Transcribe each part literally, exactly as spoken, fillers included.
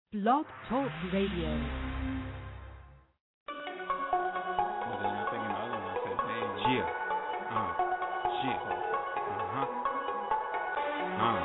Blog Talk Radio. Yeah. Uh. Shit. Uh-huh. Uh.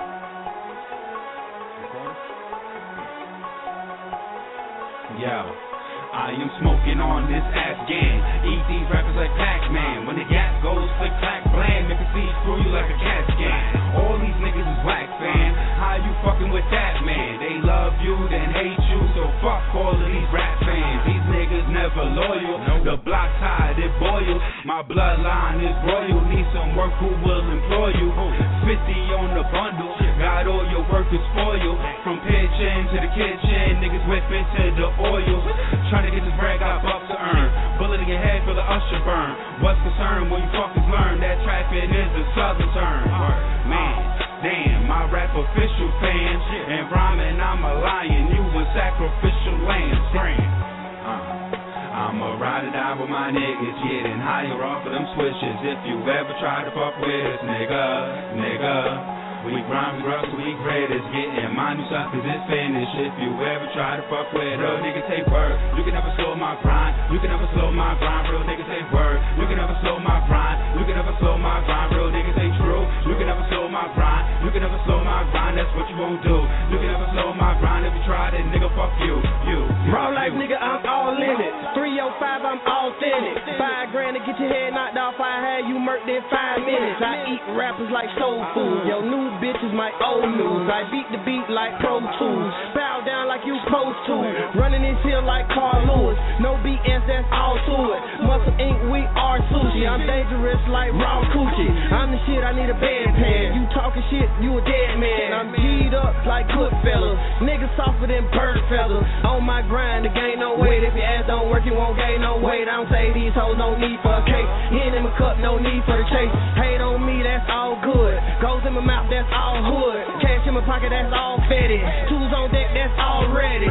Yo. I am smoking on this Afghan. Eat these rappers like Pac-Man. When the gas goes click clack blam, make a see through you like a cat scan. All these niggas is whack, fam. How you fucking with that, man? They love you, then hate you, so fuck all of these rap fans. These niggas never loyal. The block tide, it boils. My bloodline is royal. Need some work, who will employ you? fifty on the bundle. Got all your workers spoiled. From pitching to the kitchen, niggas whipping to the oil. Trying to get this bread, got bucks to earn. Bullet in your head for the usher burn. What's concerned when you fuckers learn that trapping is a southern term? Man, damn, my rap official fans. And rhyming, I'm a lion. You a sacrificial lamb. Uh, I'ma ride it out with my niggas, getting higher off of them switches. If you ever try to fuck with us, nigga, nigga. We grind, we rock, we greatest. Getting my new suckers is finished. If you ever try to fuck with real niggas say word. You can never slow my grind. You can never slow my grind. Real niggas say word. You can never slow my grind. You can never slow my grind. Real niggas say true. You can never slow my grind. You can never slow my grind. That's what you won't do. You can never slow my grind. If you try that, nigga, fuck you. You. Raw life, nigga, I'm all in it. three oh five, I'm authentic. Five grand to get your head knocked off. I had you murked in five minutes. I eat rappers like soul food. Yo, new bitch is my old news. I beat the beat like Pro Tools. Bow down like you supposed to. Running this hill like Carl Lewis. No B S, that's all to it. Muscle Ink, we are sushi. I'm dangerous like raw coochie. I'm the shit, I need a bedpan. You talking shit, you a dead man. I'm G'd up like Goodfellas. Niggas softer than bird feathers. On my grind to gain no weight. If your ass don't work, you won't gain no weight. I don't say these hoes no need for a cake. Hit in my cup, no need for the chase. Hate on me, that's all good. Goes in my mouth, that's all hood. Cash in my pocket, that's all fetty. Tools on deck, that's all ready.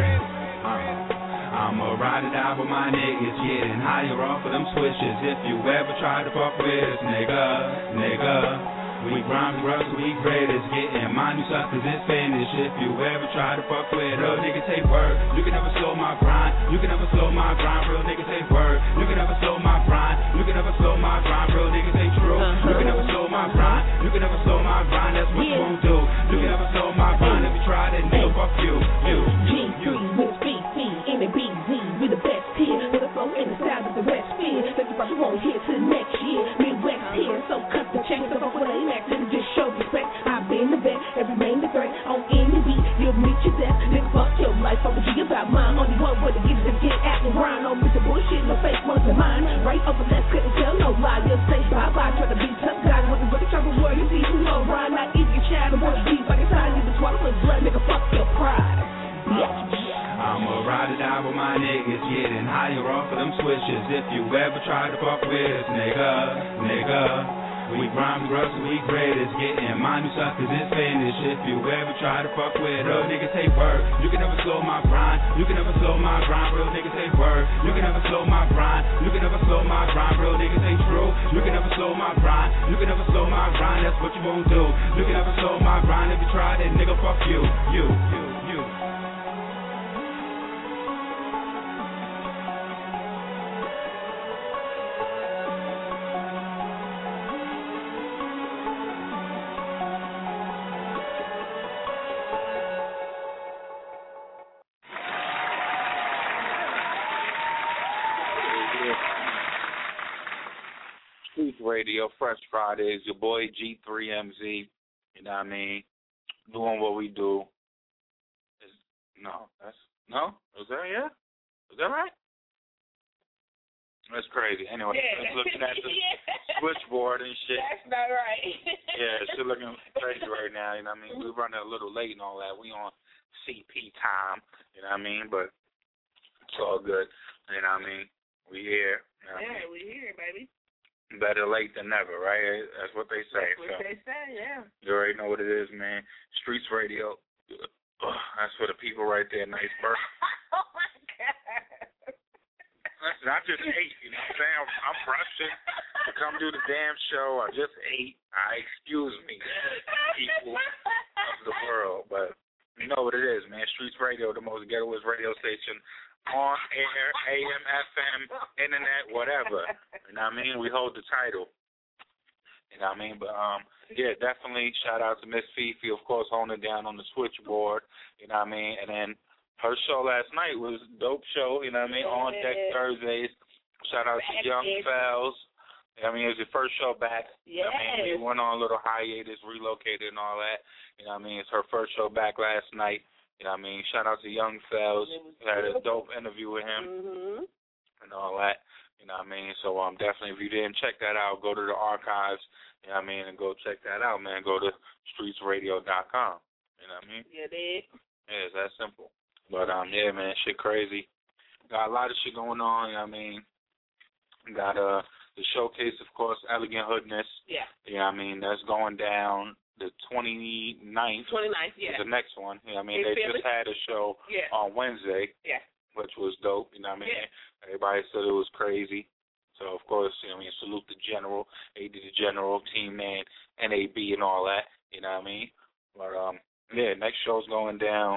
I'ma ride it out with my niggas, getting higher off of them switches. If you ever try to fuck with us, nigga, nigga. We grind, we rock, we greatest. Getting my new suckers is finished. If you ever try to fuck with real niggas say word. You can never slow my grind. You can never slow my grind. Real niggas say word. You can never slow my grind. You can never slow my grind. Real niggas say true. You can never slow my grind. You can never slow my grind. That's what you won't do. You can never slow my grind. If you try that, nigga, fuck you. You. G three with B C and the B Z. We the best here. With a flow in the style that the rest fear. That you probably won't hear till next year. Midwest here, so cut the check. So fuck what I ain't acting. Just show respect. I've been the vet. Every main the threat. On any beat, you'll meet your death. Nigga, fuck your life. I'm a G about mine. Only one way to get it to get at and grind. On Mister Bullshit, no fake ones of mine. Right over left, couldn't tell no lie. Just say bye-bye. Try to be tough guys. Wasn't really trying to worry. You see who no rhyme. Not easy to shadow. Wanna be like a time. You just swallow with blood. Nigga, fuck your pride. Bitch. I'ma ride it out with my niggas, getting higher off of them switches. If you ever try to fuck with us, nigga, nigga. We grind, we rock, we greatest. Getting my new suckers is finished. If you ever try to fuck with real niggas say word. You can never slow my grind. You can never slow my grind. Real niggas say word. You can never slow my grind. You can never slow my grind. Real niggas say true. You can never slow my grind. You can never slow my grind. That's what you won't do. You can never slow my grind. If you try that, nigga, fuck you. You, you, you. Radio, Fresh Fridays, your boy G three M Z, you know what I mean, doing what we do. Is, no, that's, no? Is that, yeah? Is that right? That's crazy. Anyway, yeah. Just looking at the switchboard and shit. That's not right. Yeah, shit looking crazy right now, you know what I mean? We're running a little late and all that. We on C P time, you know what I mean? But it's all good, you know what I mean? We here. You know yeah, I mean? we here, baby. Better late than never, right? That's what they say. That's what so. they say, yeah. You already know what it is, man. Streets Radio. That's for the people right there. Nice birth. Oh, my God. Listen, I just ate, you know what I'm saying? I'm, I'm rushing to come do the damn show. I just ate. I excuse me, people of the world. But You know what it is, man. Streets Radio, the most ghettoest radio station on air, A M, F M, internet, whatever. You know what I mean? We hold the title. You know what I mean? But, um, yeah, definitely shout out to Miss Fifi, of course, holding it down on the switchboard. You know what I mean? And then her show last night was a dope show, you know what I mean? On Deck Thursdays. Shout out to Young Fells. I mean, it was your first show back. Yes. I mean, we went on a little hiatus, relocated and all that. You know what I mean? It's her first show back last night. You know what I mean? Shout out to Young Fells. We had a dope interview with him Mm-hmm. and all that. You know what I mean? So um, definitely, if you didn't check that out, go to the archives, you know what I mean, and go check that out, man. Go to streets radio dot com. You know what I mean? Yeah, they. Yeah, it's that simple. But, um, yeah, man, shit crazy. Got a lot of shit going on, you know what I mean? Got uh, the showcase, of course, Elegant Hoodness. Yeah. You know what I mean? That's going down the twenty-ninth. twenty-ninth, yeah. The next one. You know what I mean? In they Philly? just had a show Yeah. on Wednesday. Yeah. Which was dope, you know what I mean? Yeah. Everybody said it was crazy. So, of course, you know what I mean, salute the general, A D the general, team man, N A B and all that, you know what I mean? But, um, yeah, next show's going down,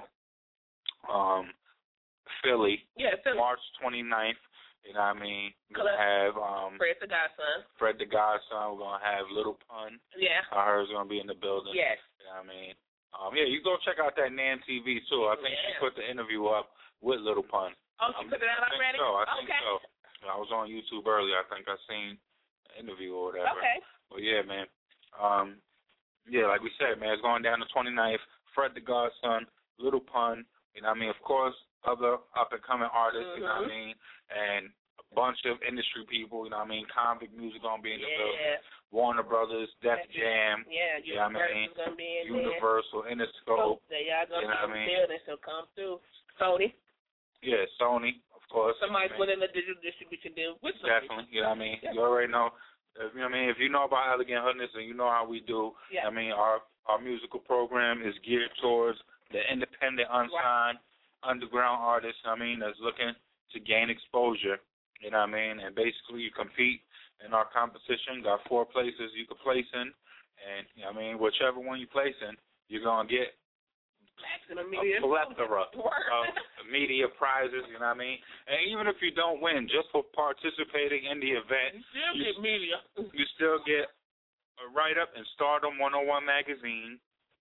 um, Philly, Yeah, Philly. March twenty-ninth, you know what I mean? We're going to have um, Fred the Godson. Fred the Godson. We're going to have Little Pun. Yeah. I heard is going to be in the building. Yes. You know what I mean? Um, yeah, you go check out that Nan T V, too. I think Yeah. she put the interview up with Little Pun. Oh, she Um, put it out I think already? so. I think okay. so. I was on YouTube earlier. I think I seen an interview or whatever. Okay. Well, yeah, man. Um, yeah, like we said, man, it's going down the twenty-ninth. Fred the Godson, Little Pun, you know what I mean? Of course, other up-and-coming artists, Mm-hmm. you know what I mean? And a bunch of industry people, you know what I mean? Convict Music going to be in the Yeah. building. Warner Brothers, Def Jam, Yeah, you know what I mean? Universal's going to be in Universal, there. Interscope. So, they are going you to know be what I in mean? the building, so come through. Sony. Yeah, Sony, of course. Somebody's you know what I mean? putting a digital distribution deal with Sony. Definitely, you know what I mean? Yeah. You already know. If, you know what I mean? If you know about Elegant Hoodness and you know how we do, Yeah. I mean, our our musical program is geared towards the independent, unsigned, underground artists, I mean, that's looking to gain exposure, you know what I mean? And basically you compete in our competition, got four places you could place in, and, you know what I mean, whichever one you place in, you're going to get Maximum a media. plethora Word. of media prizes, you know what I mean? And even if you don't win, just for participating in the event, You still you, get media. you still get a write-up in Stardom one oh one magazine.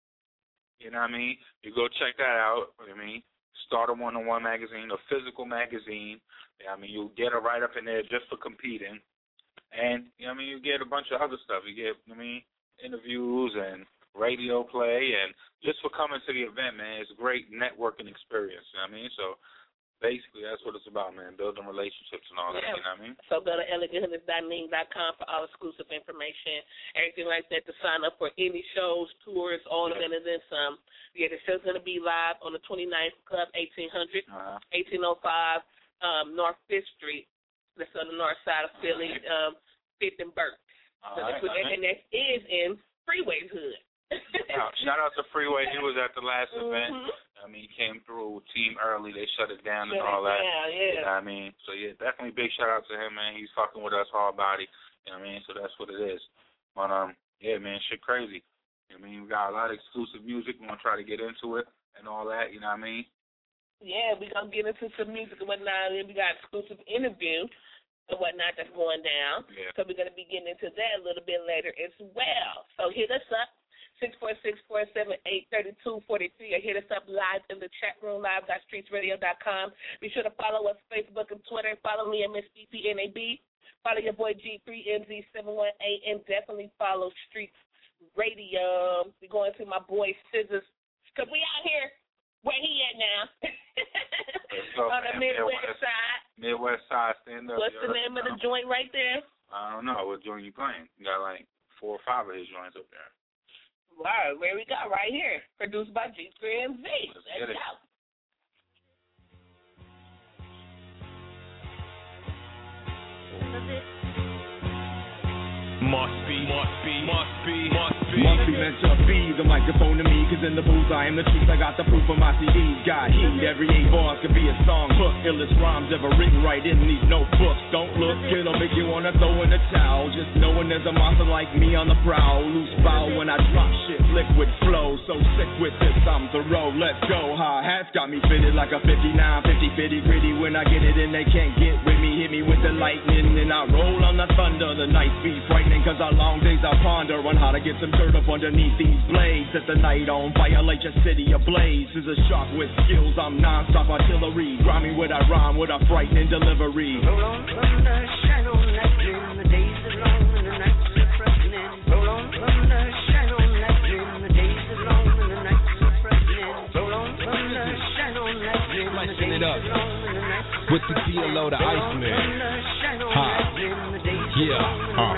You know what I mean? You go check that out, you know what I mean? Stardom one oh one magazine, a physical magazine. You know what I mean? You'll get a write-up in there just for competing. And, you know what I mean, you get a bunch of other stuff. You get, you know what I mean, interviews and radio play, and just for coming to the event, man, it's a great networking experience, you know what I mean? So basically that's what it's about, man, building relationships and all that, Yeah. you know what I mean? So go to elegant hoodness dot ning dot com for all exclusive information, everything like that, to sign up for any shows, tours, all of it, and then some. Yeah, the show's going to be live on the twenty-ninth, Club eighteen hundred, Uh-huh. eighteen oh five um, North fifth Street. That's on the north side of Philly, um, fifth and Burke. All So right, that's what, all right. and that is in Freeway's Hood. Now, shout out to Freeway. He was at the last event. Mhm. I mean, he came through team early. They shut it down and Shut all it that. down, yeah. You know what I mean? So, yeah, definitely big shout out to him, man. He's fucking with us hard body. You know what I mean? So that's what it is. But, um, yeah, man, shit crazy. You know what I mean? We got a lot of exclusive music. We're going to try to get into it and all that. You know what I mean? Yeah, we're going to get into some music and whatnot, and we got exclusive interview and whatnot that's going down. Yeah. So we're going to be getting into that a little bit later as well. So hit us up, six four six, four seven eight, three two four three, or hit us up live in the chat room, live dot streets radio dot com. Be sure to follow us Facebook and Twitter. Follow me at Miss B P N A B. Follow your boy G three M Z seven one eight, and definitely follow Streets Radio. We're going to my boy Scissors, because we out here. Where he at now? go, On the man. Midwest Midwest. side. Midwest side, stand up. What's you the heard? name of the joint right there? I don't know. What joint you playing? You got like four or five of his joints up there. Wow, where we got right here. Produced by G three M Z. Let's get Let's it. go. Must be, must be, must be, must be. Must be meant to be the microphone to me, cause in the booth I am the truth. I got the proof of my C Ds. Got heat, every eight bars could be a song hook. Illest rhymes ever written right in these notebooks. Don't look, it'll make you wanna throw in the towel. Just knowing there's a monster like me on the prowl. Loose bow when I drop shit, liquid flow. So sick with this, I'm thorough. Let's go. Hi-hats got me fitted like a fifty-nine, fifty, fifty, gritty. When I get it in, they can't get with me. Hit me with the lightning and I roll on the thunder. The nights be frightening cause our long days I ponder on how to get some dirt up underneath these blades. Set the night on fire, light your city ablaze. Is a shark with skills, I'm non-stop artillery. Grimy with I rhyme with a frightening delivery. Roll on thunder, shine on that gleam. The days are long and the nights are frightening. Roll on thunder, shine on that gleam. The days are long and the nights are frightening. Roll on thunder, shine on that gleam. The days are long and the nights are frightening. With the D L O, the Iceman. Ha. Yeah. Uh.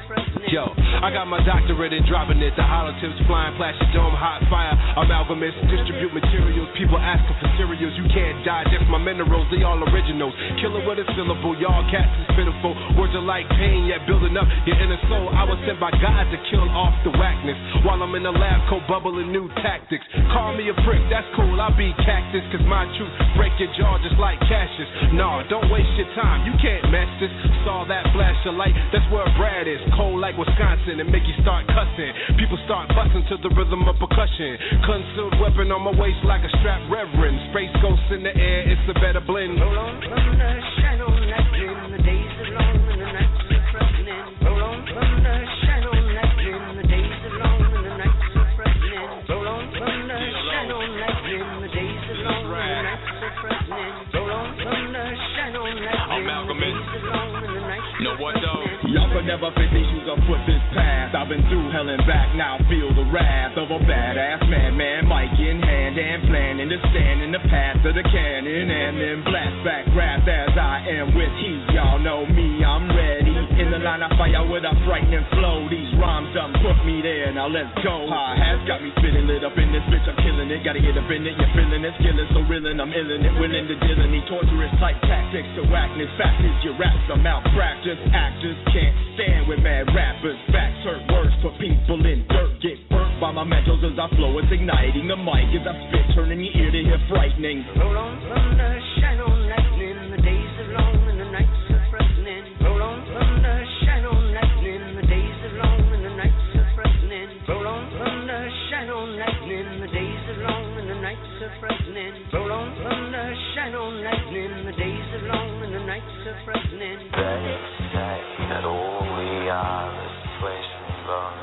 Yo, I got my doctorate in dropping it. The hollow tips flying, plastic dome, hot fire. Amalgamous, distribute materials. People asking for cereals. You can't digest my minerals, they all originals. Killer with a syllable, y'all cats is pitiful. Words are like pain, yet building up your inner soul. I was sent by God to kill off the whackness. While I'm in the lab coat bubbling new tactics. Call me a prick, that's cool, I'll be cactus. Cause my truth break your jaw just like Cassius. Nah, don't waste your time, you can't mess this. Saw that flash of light, that's where Brad is. Cold like Wisconsin and make you start cussing. People start busting to the rhythm of percussion. Concealed weapon on my waist like a strapped reverend. Space ghosts in the air, it's a better blend. Roll on thunder, shine on that gleam. The days are long and the nights are frightening. Roll on thunder, shine on that gleam. The days are long and the nights are frightening. Roll on thunder, shine on that gleam. The days are long and the nights are frightening. Roll on thunder, shine on that gleam. The days are long and the nights are frightening. Know what though? Y'all could never fit these shoes or foot this path. I've been through hell and back, now feel the wrath of a badass man, man, mic in hand and planning to stand in the path of the cannon and then blast back wrath as I am with heat. Y'all know me, I'm ready. In the line of fire with a frightening flow. These rhymes done put me there, now let's go. Hi-hats got me spitting lit up in this bitch, I'm killing it. Gotta get up in it, you're feeling it, skillin', so reelin', I'm illin' it, willing to deal in these torturous type tactics. So whackness, factors, your raps are malpractice. Actors can't stand with mad rappers. Facts hurt words for people in dirt. Get burnt by my mentals as I flow. It's igniting the mic as I spit, turning your ear to hear frightening. Roll on thunder, shine on that gleam. The days are long and the nights are frightening. Roll on thunder, shine on that gleam. The days are long and the nights are frightening. Roll on thunder, shine on that gleam. The days are long and the nights are frightening. Roll on thunder, shine on that gleam. The days are long and the nights are frightening. They say that all we are is flesh and bone.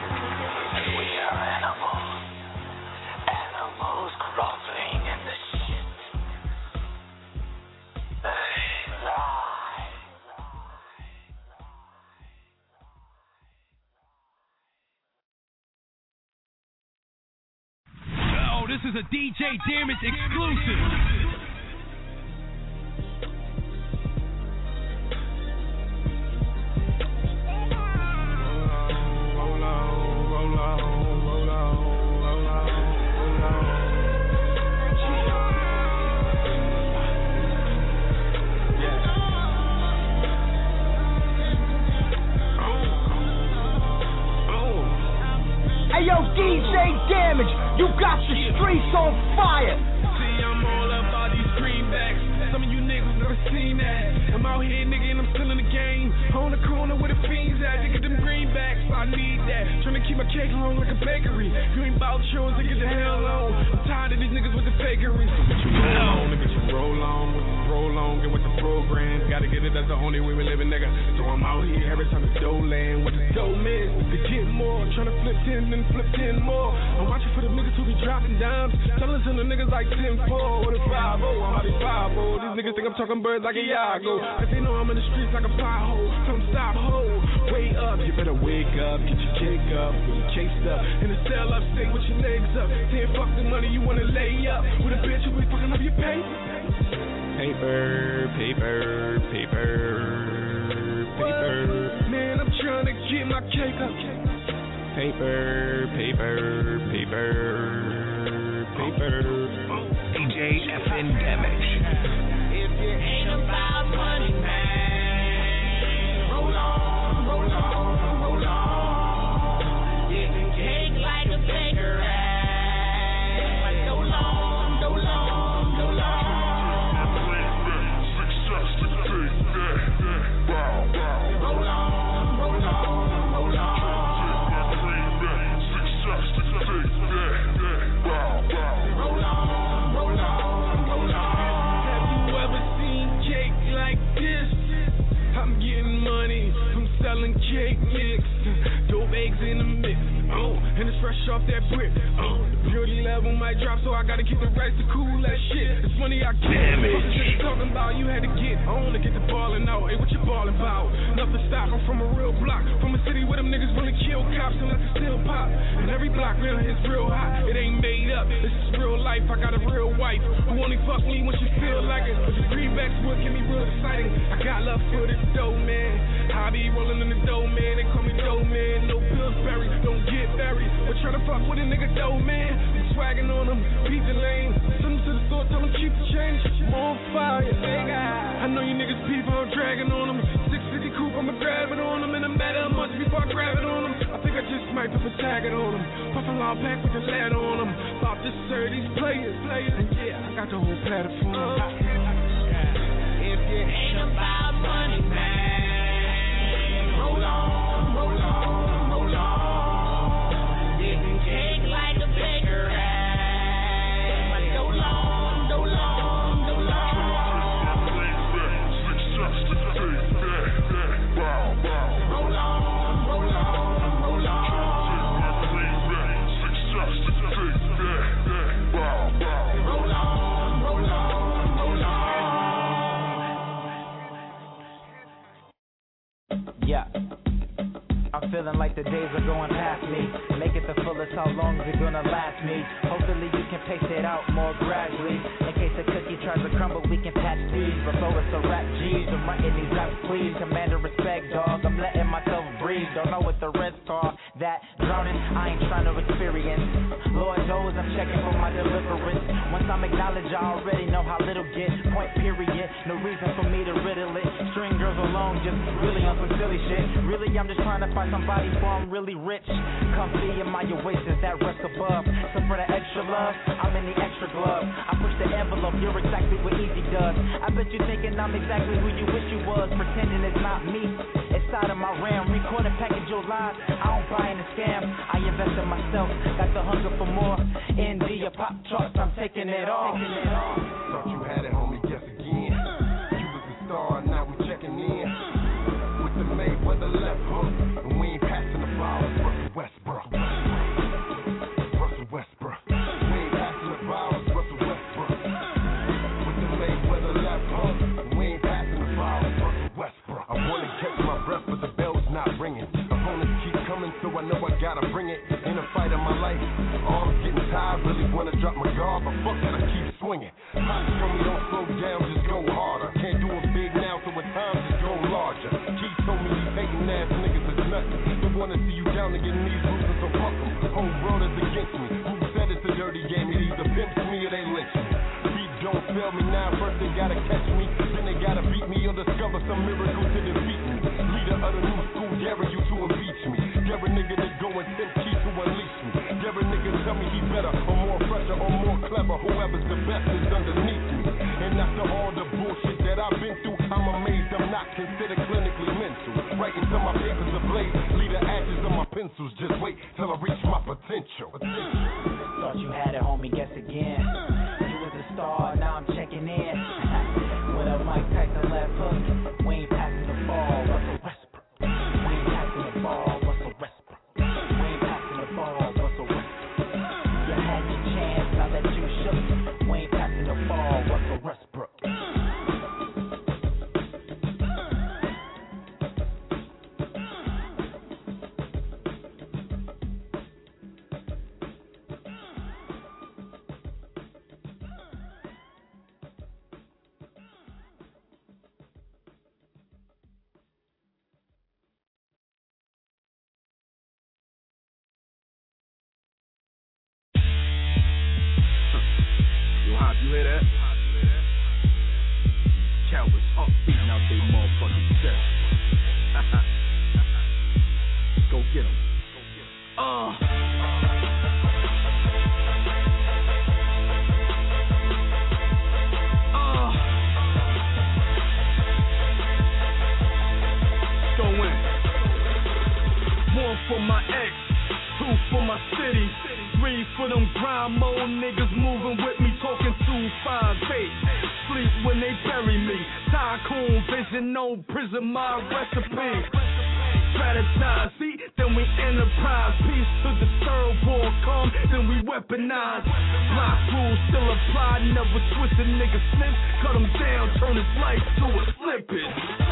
And we are animals. Animals groveling in the shit. They lie. Oh, this is a D J Damage exclusive. Hey yo, D J Damage, you got the streets on fire. See, I'm all about these greenbacks. Some of you niggas never seen that. I'm out here, nigga, and I'm still in the game. On the corner where the fiends at, to get them greenbacks. I need that. Trying to keep my cake long like a bakery. You ain't bout yours, to get the hell on. I'm tired of these niggas with the fakery. But you roll on, nigga, you roll on with the prolong and with the program. Gotta get it, that's the only way we living, nigga. So I'm out here every time the dough land with the dough man. To get more, trying to flip ten and flip ten more. I'm watching for the niggas who be dropping dimes. Telling to the niggas like ten four with a five oh. I'm out here five oh. These niggas think I'm talking birds like a Yago. Cause they know I'm in the streets like a pothole. Tell them stop, ho. Wait up, you better wake up. Get your cake up, get your chased up. In the cell up, stay with your legs up. Saying fuck the money, you wanna lay up. With a bitch who be fucking up your paper. Paper, paper, paper, paper. Man, I'm trying to get my cake up. Paper, paper, paper, paper. D J F N Damage. If it ain't about money, man, roll on, roll on, roll on. Getting off that brick. Uh, the purity level might drop, so I gotta keep the rest to cool that shit. It's money I get. Damn it. What talking about? You had to get on to get the ballin' out. Hey, what you ballin' about? Nothing stop. I'm from a real block, from a city where them niggas really kill cops and let the steel pop. And every block real is real hot. It ain't made up. This is real life. I got a real wife who only fuck me when she feel like it. But the greenbacks would get me real exciting. I got love for this dough, man. I be rolling in the dough, man. They call me dough, man. No Pillsbury, don't get buried. But try to fuck with a nigga dough, man. I'm swagging on them, beat the lane. Send them to the store, tell them keep the change. I'm on fire, I know you niggas people, I'm dragging on them. six fifty coupe, I'ma grab it on them. And a matter of months before I grab it on them. I think I just might put a tag it on them. Puff a long pack with the ladder on them. About to serve these players, players. And yeah, I got the whole platform. Uh, if it ain't about money, man, roll on, roll on, roll on. Didn't take like a beggar ass. But so long, so long, so long. Roll on, roll on, roll on. Six shots to take that. Roll on, roll on, roll on. Yeah, I'm feeling like the days are going past me. Make it the fullest, how long is it gonna last me? Hopefully you can pace it out more gradually. In case the cookie tries to crumble, we can patch these. Before it's a rap G's, I'm writing these raps, please. Commander respect, dog, I'm letting myself breathe. Don't know what the rest are. That drowning, I ain't trying to experience. Lord knows I'm checking for my deliverance. Once I'm acknowledged, I already know how little get. Point period, no reason for me to riddle it. String girls alone, just really on some silly shit. Really, I'm just trying to find somebody for I'm really rich. Comfy in my oasis, that rest above. So for the extra love, I'm in the extra glove. I push the envelope, you're exactly what easy does. I bet you thinking I'm exactly who you wish you was. Pretending it's not me, it's out of my realm. Record and package your lies, I don't buy in a scam. I invest in myself, got the hunger for more. N D or pop charts, I'm taking it all. Thought you had it, homie, guess again. You was the star, now we checking in. With the Mayweather left hook, and we ain't passing the ball. Russell Westbrook. Russell Westbrook. We ain't passing the ball. Russell Westbrook. With the Mayweather left hook, and we ain't passing the ball. Russell Westbrook. I wanna catch my breath, but the bell's not ringing. Opponents keep coming, so I know I gotta bring it. In a fight of my life, arms getting tired, really wanna drop my guard, but fuck it, I keep swinging. Pops told me don't slow down, just go harder. Can't do it big now, so at times just go larger. Keith told me these hating ass niggas is nuts. They wanna see you down to get in these roots, so fuck them. Whole world is against me. Who said it's a dirty game? It either pimps me or they lynch me. Beat don't fail me now, first they gotta catch me, then they gotta beat me or discover some miracle to defeat me. Leader of the new school, daring you to impeach me. Dare a nigga to go and tempt Keith to unleash me. Dare a nigga tell me he better or more fresher or more clever. Whoever's the best is underneath me. And after all the bullshit that I've been through, I'm amazed I'm not considered clinically mental. Writing to my papers a blade, leave the ashes on my pencils. Just wait till I reach my potential. Thought you had it, homie, guess again. You was a star, now I'm checking in. With a Mike Tyson left hook, we ain't passing the ball. Russell Westbrook. We ain't passing the ball. Russell Westbrook. We ain't passing the ball. Russell Westbrook. You had your chance, now that you shook. We ain't passing the ball. Russell Westbrook. You hear that? Cowards up beating out they motherfucking chest. Go get them. Uh. Uh. Go in. One for my ex, two for my city. Three for them grind mode niggas moving with me, talking two five eight. Sleep when they bury me. Tycoon vision, no prison, my recipe. Strategize, see, then then we enterprise. Peace to the third war come, then we weaponize. Block rules still apply, never twist a nigga slip. Cut him down, turn his life to a slippage.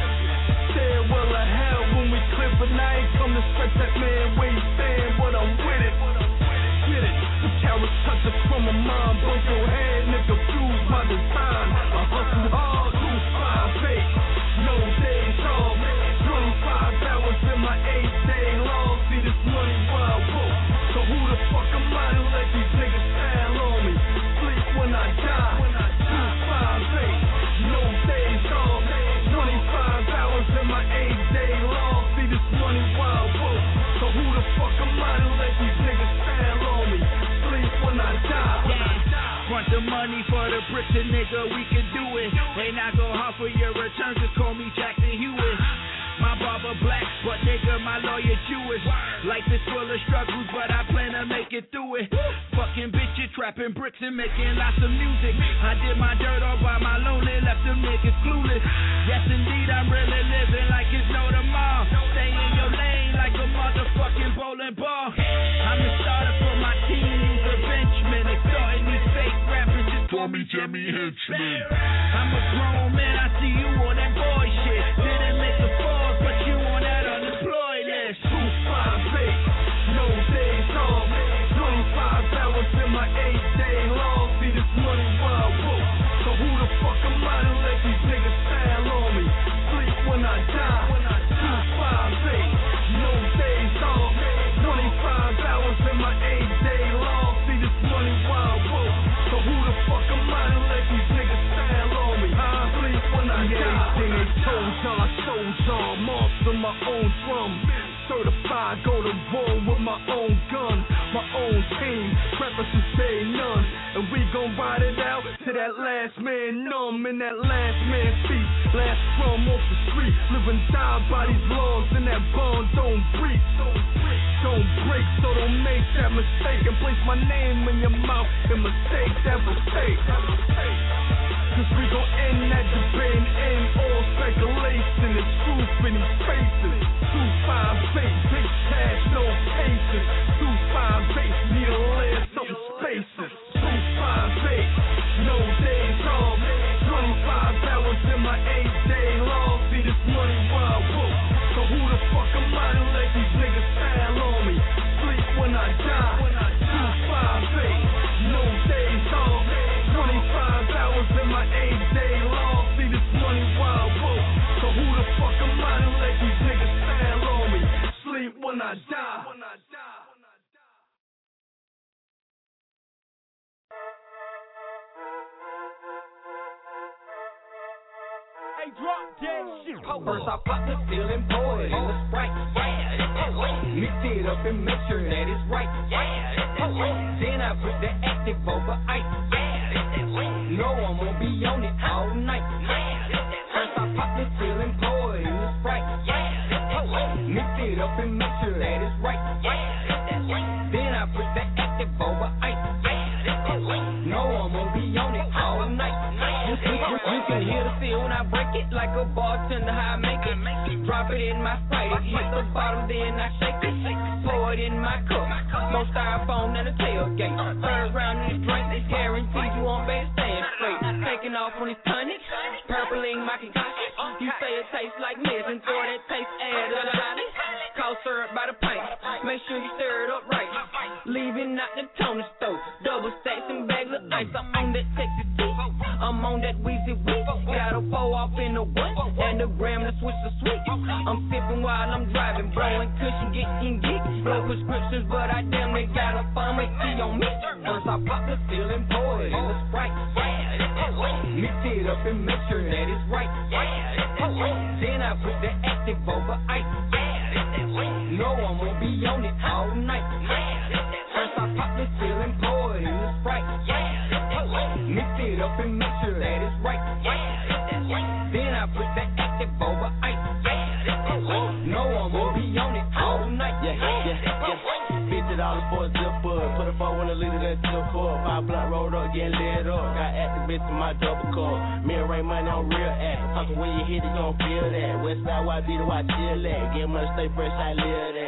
Stairwell of hell when we clip, and I ain't come to stretch that man where he stand, but I'm with it. Get it? The carrots touch us from a mind, broke your head, nigga, fused by design. I hustle hard, do five fake, no days off. twenty-five hours in my eight day long. See this money wild, whoa. So who the fuck am I to let these niggas style on me? Sleep when I die, do five fake, no days off. twenty-five hours in my eight day long. See this money wild, whoa. So who the fuck am I to let these niggas style on me? Sleep when I die. Front the money for the bricks, and nigga, we can do it. They not go hard for your returns, just call me Jackson Hewitt. My barber black, but nigga, my lawyer Jewish. Life is full of struggles, but I plan to make it through it. Fucking bitches, trapping bricks and making lots of music. I did my dirt all by my lonely, left them niggas clueless. Yes, indeed, I'm really living like it's no tomorrow. Stay in your lane like a motherfucking bowling ball. I'm the starter for my team, he's a benchman. They starting these fake rappers, just call me Jimmy Henchman. I'm a grown man, I see you on that boy shit. Didn't make the fall, but you on that unemployed list. Two, five, eight, no days off. twenty-five hours in my eight day long. See this money wild, whoa. So who the fuck am I to let these niggas style on me? Sleep when I die. Two, five, eight, no days off. twenty-five hours in my eight day long. See this money wild, whoa. So who the fuck am I to let these niggas style on me? Sleep when I die. Everything they told y'all, I showed y'all. Monster my own drum. Certified, go to war with my own gun, my own team, preppers who say none. And we gon' ride it out to that last man numb in that last man feet. Last drum off the street, live and die by these laws, and that bond don't breathe. Don't break, so don't make that mistake and place my name in your mouth and mistake that mistake. Cause we gon' end that debate and end all speculation. It's truth in these faces. Two five eight, big cash, no patience. Two five eight, need a layer, some spaces. Two five eight, no days off. Twenty-five hours in my eight day long. See this money wild, whoa. So who the fuck am I to let these niggas style on me? Sleep when I die. Two five eight, no days off. Twenty-five hours in my eight day long. See this money wild, whoa. So who the fuck am I to let these niggas style on me? Sleep when I die. Hey, drop dead shit. First I pop the feeling, pour it in the Sprite. Yeah, mix it up and make sure that it's right. Yeah, then I put the active over ice. Yeah, no, I'm gonna be on it all night. First I pop the feeling, pour it in the Sprite. Yeah, mix it up and make sure that it's right. Yeah, then I put the active over ice. Yeah, no, I'm gonna be on it all night. You, you, you can hear the feel when I break it like a bartender, how I make it. Drop it in my Sprite, it hit the bottom, then I shake it. Pour it in my cup, more styrofoam than a tailgate. Third round in this drink, it's guaranteed you won't be staying straight. Taking off on this tonic, purpling my concoction. You say it tastes like mist, and for that taste add a lolly. Cold syrup by the pint, make sure you stir it up right. Leaving out the toner stove, double stacks and bags of ice. I'm on that Texas tea, I'm on that Weezy Week. Got a four off in the one, and the gram to switch to sweet. I'm sipping while I'm driving, blowing cushion, getting geek. No prescriptions, but I damn near got a pharmacy on me. First I pop the feeling, pour it in the Sprite. Mix it up and make sure that it's right. Then I put the active over ice. No, I'm gonna be on it all night. First I pop the feeling, pour it in the Sprite. Mix it up and make sure that it's right. Then I put the active over ice. No, I'm gonna be on it all night. Yeah, yeah, yeah. Fifty dollars for a zipper. Put a four in a liter, that's zip up. Five blunt rolled up, getting lit up. Got activists in my double cup. Me and Ray Money on real act. Talking when you hit it, you gon' feel that. Westside Y B to watch chill at. Get money, stay fresh, I live that.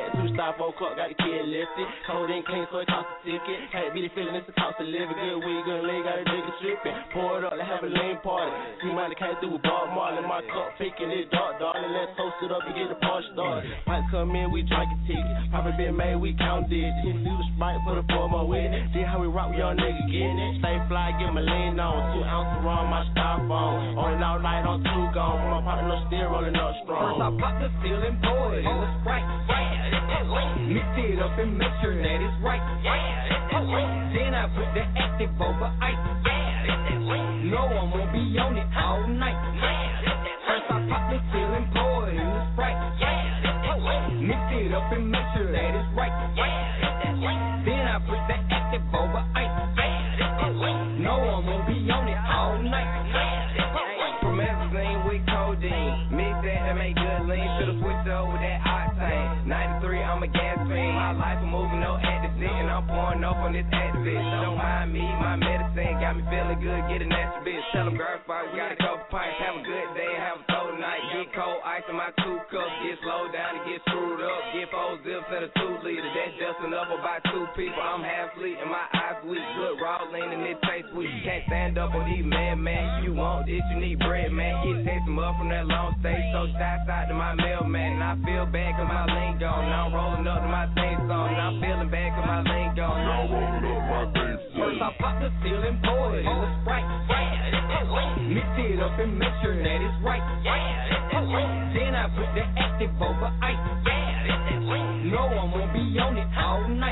back to the stop, four o'clock, got the kid lifted. Cold ain't clean, so it cost a ticket. Had to be the feeling, it's the cost of living. Good weed, good lean, got a nigga tripping. Pour it up, let's have a lean party. See money came through with Bob Marley. My cup picking it dark, darling. Let's toast it up and get the party started. Might come in, we drink a ticket. Profit been made, we count digits. Hit through the Sprite for the four more with it. See how we rock, young nigga getting it. Stay fly, get my lean on. Two ounces wrong, my styrofoam. On and all night, on two gone. My partner no still rolling up strong. First I pop the feeling, pour it in the Sprite. Mix it up and make sure that it's right. Then I put the active over ice. No, I'm gonna be on it all night. First I pop the feeling, pour it in the Sprite. Mix it up and make sure that it's right. Then I put the active over ice. No, I'm gonna be on it all night. From everything with codeine, mix that to make good lean. Should've switched over that octane. ninety-three, I'm a gas fiend. My life, I'm moving, no active and I'm pouring up on this activist. Don't mind me, my medicine got me feeling good. Get a natural bitch. Tell them girl spot, we got a couple pints. Have a good day, have a cold night. Get cold ice in my two cups. Get slowed down and get screwed up. Get four zips and a two liter. That's just enough for about two people. I'm half asleep and my eyes weak. Good raw lean and it tastes sweet. You can't stand up on these men, man. You want this, you need bread, man. Get taste them up from that long stay. So shots out to my mailman. And I feel bad cause my lean gone. Now I'm rolling up to my theme song. Now I'm feeling bad cause my lean gone. Now I'm rolling up my theme song. First I pop the feeling, pour it in the Sprite. Mix it up and make sure that it's right. Then I put the active over ice. No, I'm gonna be on it all night.